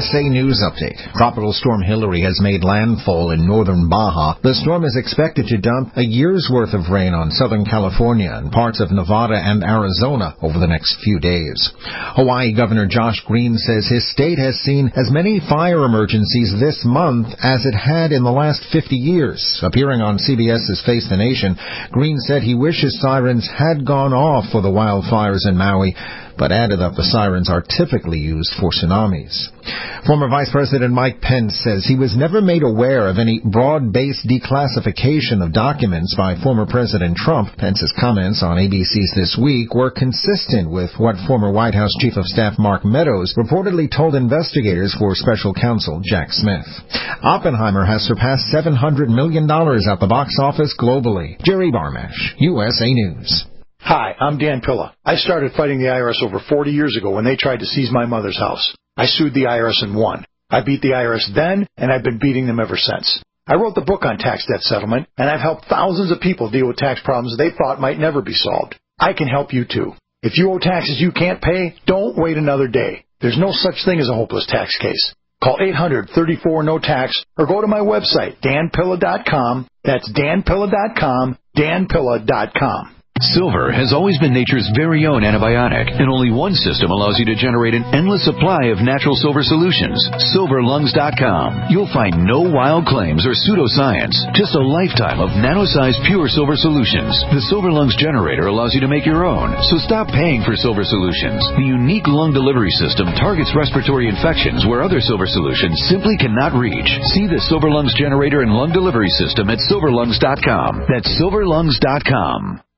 USA News Update. Tropical storm Hillary has made landfall in northern Baja. The storm is expected to dump a year's worth of rain on Southern California and parts of Nevada and Arizona over the next few days. Hawaii Governor Josh Green says his state has seen as many fire emergencies this month as it had in the last 50 years. Appearing on CBS's Face the Nation, Green said he wishes sirens had gone off for the wildfires in Maui, but added that the sirens are typically used for tsunamis. Former Vice President Mike Pence says he was never made aware of any broad-based declassification of documents by former President Trump. Pence's comments on ABC's This Week were consistent with what former White House Chief of Staff Mark Meadows reportedly told investigators for Special Counsel Jack Smith. Oppenheimer has surpassed $700 million at the box office globally. Jerry Barmash, USA News. Hi, I'm Dan Pilla. I started fighting the IRS over 40 years ago when they tried to seize my mother's house. I sued the IRS and won. I beat the IRS then, and I've been beating them ever since. I wrote the book on tax debt settlement, and I've helped thousands of people deal with tax problems they thought might never be solved. I can help you too. If you owe taxes you can't pay, don't wait another day. There's no such thing as a hopeless tax case. Call 800-34-NO-TAX or go to my website, danpilla.com. That's danpilla.com, danpilla.com. Silver has always been nature's very own antibiotic, and only one system allows you to generate an endless supply of natural silver solutions. SilverLungs.com. You'll find no wild claims or pseudoscience, just a lifetime of nano-sized pure silver solutions. The Silver Lungs generator allows you to make your own, so stop paying for silver solutions. The unique lung delivery system targets respiratory infections where other silver solutions simply cannot reach. See the Silver Lungs generator and lung delivery system at SilverLungs.com. That's SilverLungs.com.